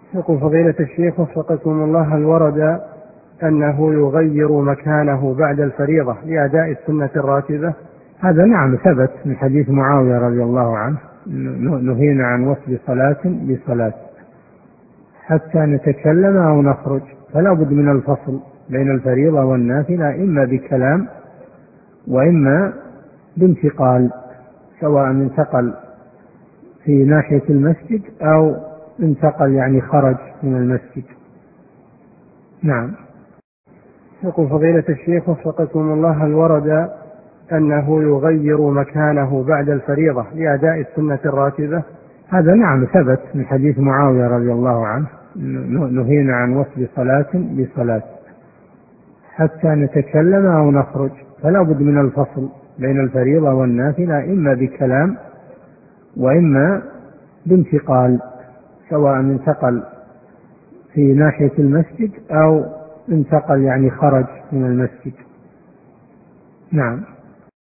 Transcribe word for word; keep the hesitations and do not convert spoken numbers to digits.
يقول فضيلة الشيخ وفقكم الله، هل ورد أنه يغير مكانه بعد الفريضة لأداء السنة الراتبة؟ هذا نعم ثبت من حديث معاوية رضي الله عنه، نهينا عن وصل صلاة بصلاة حتى نتكلم أو نخرج، فلا بد من الفصل بين الفريضة والنافلة، إما بكلام وإما بانتقال، سواء انتقل في ناحية المسجد أو انتقل يعني خرج من المسجد. نعم. يقول فضيلة الشيخ وفقكم الله، هل ورد أنه يغير مكانه بعد الفريضة لأداء السنة الراتبة؟ هذا نعم ثبت من حديث معاوية رضي الله عنه، نهينا عن وصل صلاة بصلاة حتى نتكلم أو نخرج، فلا بد من الفصل بين الفريضة والنافلة، إما بكلام وإما بانتقال، سواء انتقل في ناحية المسجد أو انتقل يعني خرج من المسجد. نعم.